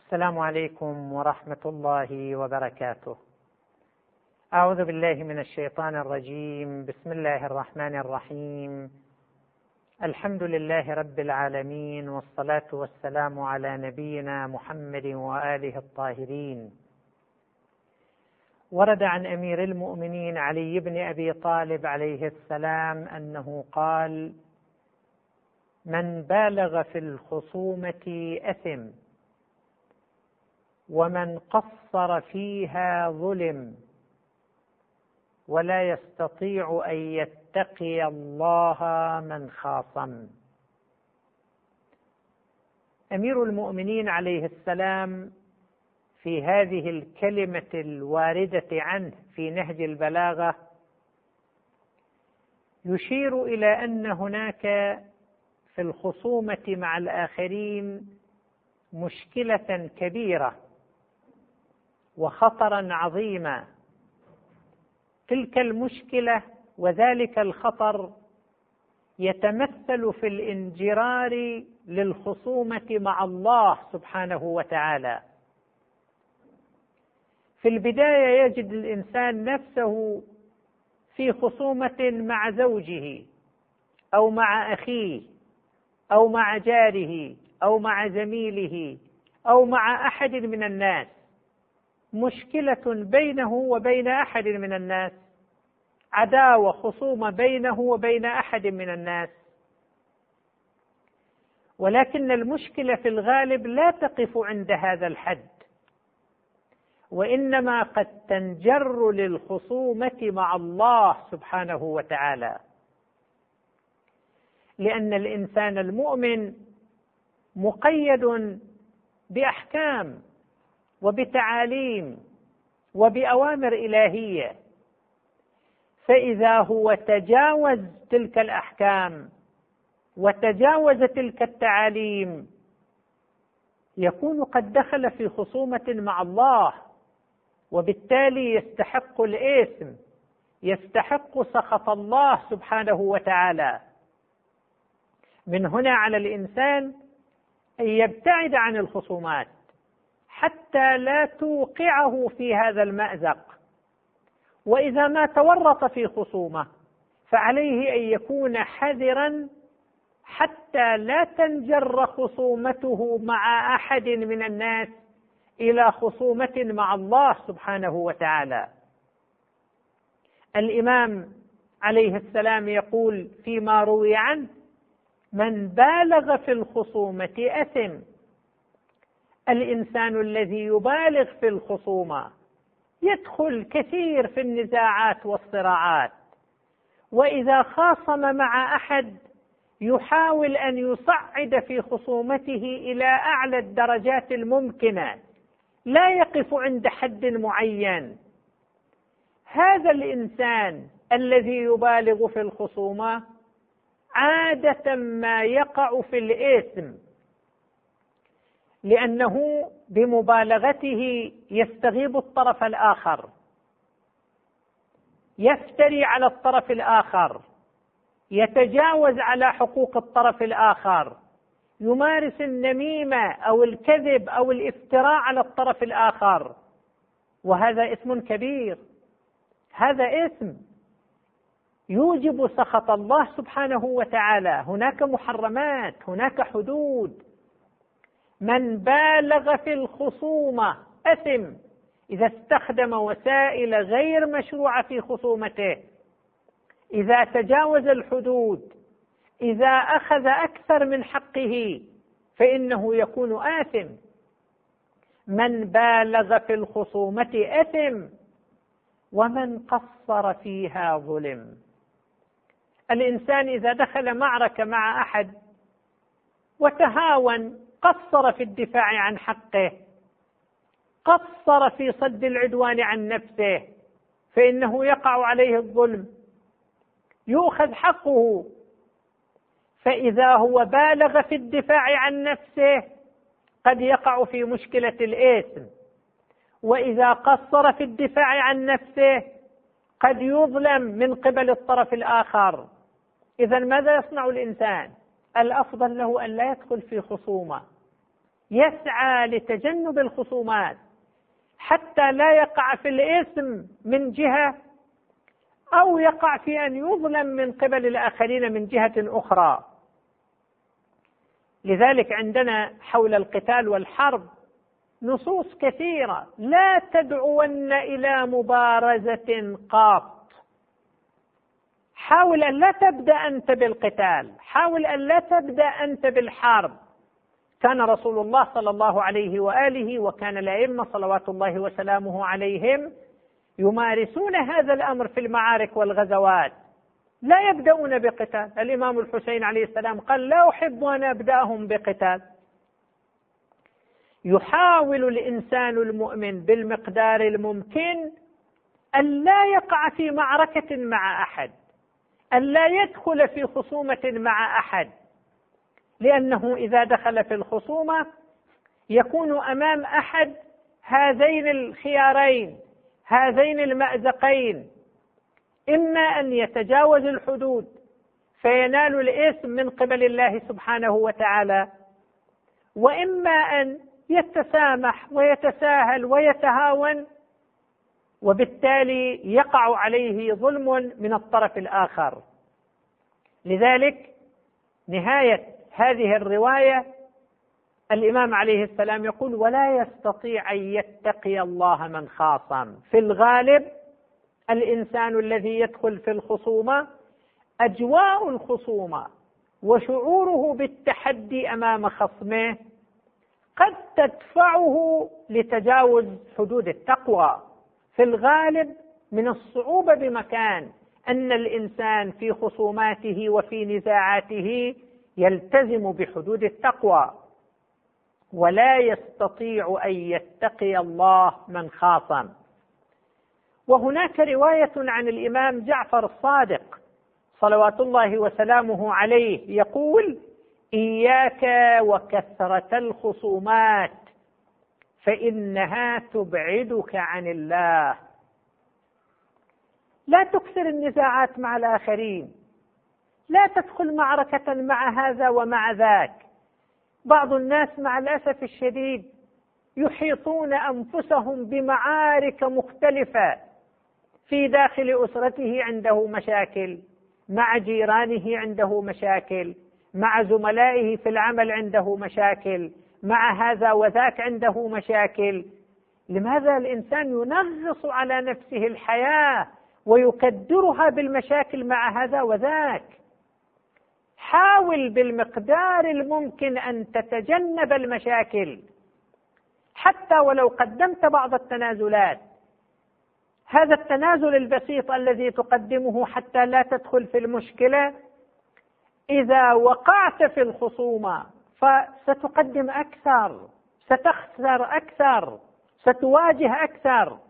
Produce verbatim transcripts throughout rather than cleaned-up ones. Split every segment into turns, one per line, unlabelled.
السلام عليكم ورحمة الله وبركاته. أعوذ بالله من الشيطان الرجيم. بسم الله الرحمن الرحيم. الحمد لله رب العالمين، والصلاة والسلام على نبينا محمد وآله الطاهرين. ورد عن أمير المؤمنين علي بن أبي طالب عليه السلام أنه قال: من بالغ في الخصومة أثم، ومن قصر فيها ظلم، ولا يستطيع أن يتقي الله من خاصم. أمير المؤمنين عليه السلام في هذه الكلمة الواردة عنه في نهج البلاغة يشير إلى أن هناك في الخصومة مع الآخرين مشكلة كبيرة وخطرا عظيما. تلك المشكلة وذلك الخطر يتمثل في الانجرار للخصومة مع الله سبحانه وتعالى. في البداية يجد الإنسان نفسه في خصومة مع زوجه أو مع أخيه أو مع جاره أو مع زميله أو مع أحد من الناس، مشكلة بينه وبين أحد من الناس، عداوة خصومة بينه وبين أحد من الناس. ولكن المشكلة في الغالب لا تقف عند هذا الحد، وإنما قد تنجر للخصومة مع الله سبحانه وتعالى، لأن الإنسان المؤمن مقيد بأحكام وبتعاليم وبأوامر إلهية، فإذا هو تجاوز تلك الأحكام وتجاوز تلك التعاليم يكون قد دخل في خصومة مع الله، وبالتالي يستحق الإثم، يستحق سخط الله سبحانه وتعالى. من هنا على الإنسان أن يبتعد عن الخصومات حتى لا توقعه في هذا المأزق، وإذا ما تورط في خصومة فعليه أن يكون حذرا حتى لا تنجر خصومته مع أحد من الناس إلى خصومة مع الله سبحانه وتعالى. الإمام عليه السلام يقول فيما روي عنه: من بالغ في الخصومة أثم. الإنسان الذي يبالغ في الخصومة يدخل كثير في النزاعات والصراعات، وإذا خاصم مع أحد يحاول أن يصعد في خصومته إلى أعلى الدرجات الممكنة، لا يقف عند حد معين. هذا الإنسان الذي يبالغ في الخصومة عادة ما يقع في الإثم، لأنه بمبالغته يستغيب الطرف الآخر، يفتري على الطرف الآخر، يتجاوز على حقوق الطرف الآخر، يمارس النميمة أو الكذب أو الافتراء على الطرف الآخر، وهذا إثم كبير. هذا إثم يوجب سخط الله سبحانه وتعالى. هناك محرمات، هناك حدود. من بالغ في الخصومة أثم. إذا استخدم وسائل غير مشروعة في خصومته، إذا تجاوز الحدود، إذا أخذ أكثر من حقه، فإنه يكون آثم. من بالغ في الخصومة أثم، ومن قصر فيها ظلم. الإنسان إذا دخل معركة مع أحد وتهاون، قصر في الدفاع عن حقه، قصر في صد العدوان عن نفسه، فإنه يقع عليه الظلم، يؤخذ حقه. فإذا هو بالغ في الدفاع عن نفسه قد يقع في مشكلة الإثم، وإذا قصر في الدفاع عن نفسه قد يظلم من قبل الطرف الآخر. إذن ماذا يصنع الإنسان؟ الأفضل له أن لا يدخل في خصومة، يسعى لتجنب الخصومات حتى لا يقع في الإثم من جهة أو يقع في أن يظلم من قبل الآخرين من جهة أخرى. لذلك عندنا حول القتال والحرب نصوص كثيرة: لا تدعون إلى مبارزة قط، حاول أن لا تبدأ أنت بالقتال، حاول أن لا تبدأ أنت بالحرب. كان رسول الله صلى الله عليه وآله وكان الأئمة صلوات الله وسلامه عليهم يمارسون هذا الأمر في المعارك والغزوات، لا يبدأون بقتال. الإمام الحسين عليه السلام قال: لا أحب أن أبدأهم بقتال. يحاول الإنسان المؤمن بالمقدار الممكن أن لا يقع في معركة مع أحد، أن لا يدخل في خصومة مع أحد، لأنه إذا دخل في الخصومة يكون أمام أحد هذين الخيارين، هذين المأزقين: إما أن يتجاوز الحدود فينال الإثم من قبل الله سبحانه وتعالى، وإما أن يتسامح ويتساهل ويتهاون، وبالتالي يقع عليه ظلم من الطرف الآخر. لذلك نهاية هذه الرواية الإمام عليه السلام يقول: ولا يستطيع أن يتقي الله من خاصم. في الغالب الإنسان الذي يدخل في الخصومة أجواء الخصومة وشعوره بالتحدي أمام خصمه قد تدفعه لتجاوز حدود التقوى. في الغالب من الصعوبة بمكان أن الإنسان في خصوماته وفي نزاعاته يلتزم بحدود التقوى، ولا يستطيع أن يتقي الله من خاصم. وهناك رواية عن الإمام جعفر الصادق صلوات الله وسلامه عليه يقول: إياك وكثرة الخصومات فإنها تبعدك عن الله. لا تكثر النزاعات مع الآخرين، لا تدخل معركة مع هذا ومع ذاك. بعض الناس مع الأسف الشديد يحيطون أنفسهم بمعارك مختلفة، في داخل أسرته عنده مشاكل، مع جيرانه عنده مشاكل، مع زملائه في العمل عنده مشاكل، مع هذا وذاك عنده مشاكل. لماذا الإنسان ينغص على نفسه الحياة ويكدرها بالمشاكل مع هذا وذاك؟ حاول بالمقدار الممكن أن تتجنب المشاكل، حتى ولو قدمت بعض التنازلات. هذا التنازل البسيط الذي تقدمه حتى لا تدخل في المشكلة، إذا وقعت في الخصومة فستقدم أكثر، ستخسر أكثر، ستواجه أكثر.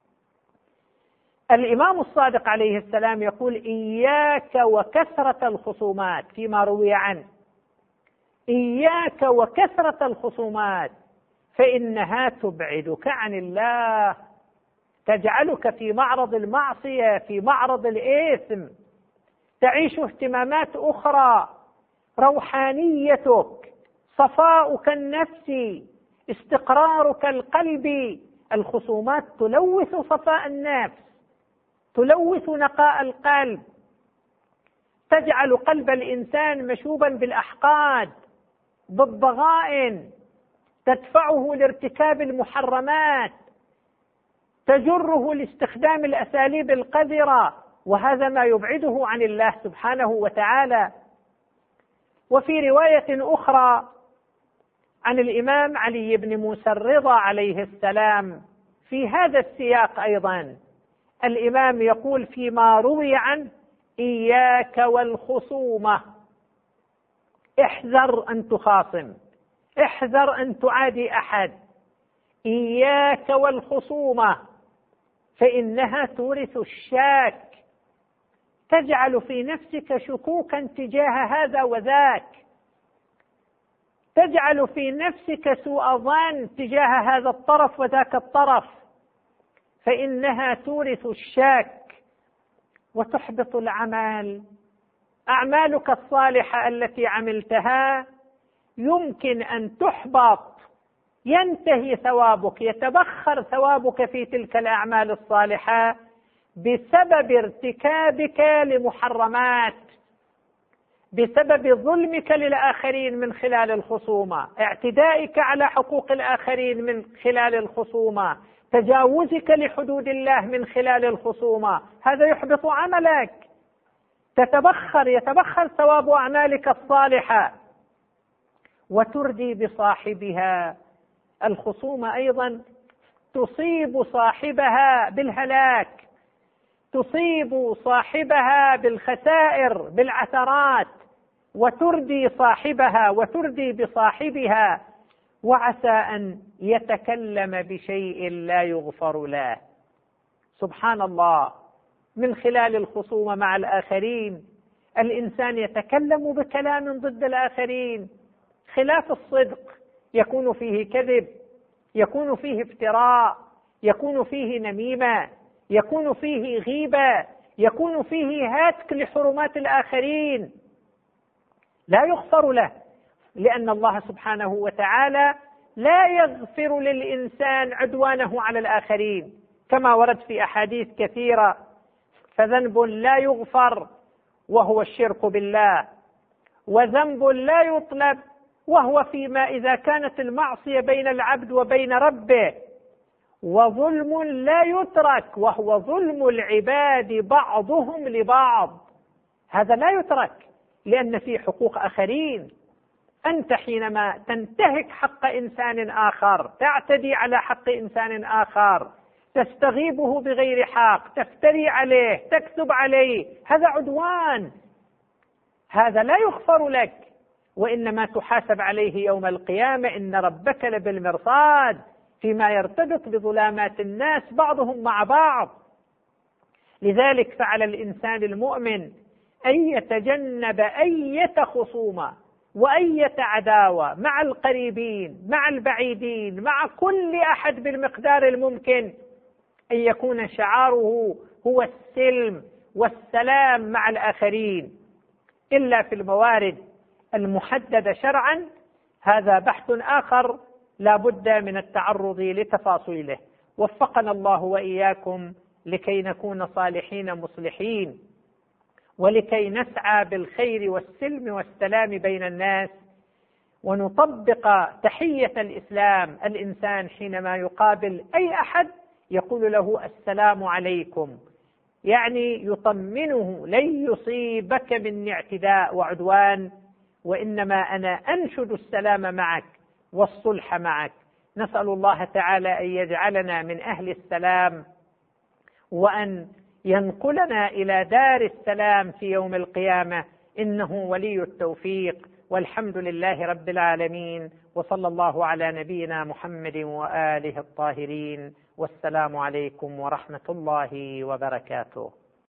الإمام الصادق عليه السلام يقول: إياك وكثرة الخصومات، فيما روي عنه: إياك وكثرة الخصومات فإنها تبعدك عن الله، تجعلك في معرض المعصية، في معرض الإثم، تعيش اهتمامات أخرى، روحانيتك، صفاؤك النفسي، استقرارك القلبي. الخصومات تلوث صفاء النفس، تلوث نقاء القلب، تجعل قلب الإنسان مشوبا بالأحقاد، بالضغائن، تدفعه لارتكاب المحرمات، تجره لاستخدام الأساليب القذرة، وهذا ما يبعده عن الله سبحانه وتعالى. وفي رواية أخرى عن الإمام علي بن موسى الرضا عليه السلام في هذا السياق أيضا، الإمام يقول فيما روي عنه: إياك والخصومة، احذر أن تخاصم، احذر أن تعادي أحد، إياك والخصومة فإنها تورث الشاك، تجعل في نفسك شكوكا تجاه هذا وذاك، تجعل في نفسك سوء ظن تجاه هذا الطرف وذاك الطرف، فإنها تورث الشاك وتحبط العمل. أعمالك الصالحة التي عملتها يمكن أن تحبط ينتهي ثوابك، يتبخر ثوابك في تلك الأعمال الصالحة بسبب ارتكابك لمحرمات، بسبب ظلمك للآخرين من خلال الخصومة، اعتدائك على حقوق الآخرين من خلال الخصومة، تجاوزك لحدود الله من خلال الخصومة. هذا يحبط عملك، تتبخر يتبخر ثواب أعمالك الصالحة وتردي بصاحبها. الخصومة أيضا تصيب صاحبها بالهلاك، تصيب صاحبها بالخسائر بالعثرات، وتردي صاحبها وتردي بصاحبها، وعسى أن يتكلم بشيء لا يغفر له. سبحان الله، من خلال الخصومة مع الآخرين الإنسان يتكلم بكلام ضد الآخرين خلاف الصدق، يكون فيه كذب، يكون فيه افتراء، يكون فيه نميمة، يكون فيه غيبة، يكون فيه هتك لحرمات الآخرين، لا يغفر له، لأن الله سبحانه وتعالى لا يغفر للإنسان عدوانه على الآخرين، كما ورد في أحاديث كثيرة. فذنب لا يغفر وهو الشرك بالله، وذنب لا يطلب وهو فيما إذا كانت المعصية بين العبد وبين ربه، وظلم لا يترك وهو ظلم العباد بعضهم لبعض. هذا لا يترك لأن فيه حقوق آخرين. أنت حينما تنتهك حق إنسان آخر، تعتدي على حق إنسان آخر، تستغيبه بغير حق، تفتري عليه، تكذب عليه، هذا عدوان، هذا لا يغفر لك، وإنما تحاسب عليه يوم القيامة. إن ربك لبالمرصاد فيما يرتبط بظلامات الناس بعضهم مع بعض. لذلك فعلى الإنسان المؤمن أن يتجنب أية خصومة وأية عداوة مع القريبين مع البعيدين مع كل أحد بالمقدار الممكن، أن يكون شعاره هو السلم والسلام مع الآخرين، إلا في الموارد المحددة شرعا، هذا بحث آخر لا بد من التعرض لتفاصيله. وفقنا الله وإياكم لكي نكون صالحين مصلحين، ولكي نسعى بالخير والسلم والسلام بين الناس، ونطبق تحية الإسلام. الإنسان حينما يقابل أي أحد يقول له السلام عليكم، يعني يطمنه لن يصيبك من اعتداء وعدوان، وإنما أنا أنشد السلام معك والصلح معك. نسأل الله تعالى أن يجعلنا من أهل السلام، وأن ينقلنا إلى دار السلام في يوم القيامة، إنه ولي التوفيق. والحمد لله رب العالمين، وصلى الله على نبينا محمد وآله الطاهرين، والسلام عليكم ورحمة الله وبركاته.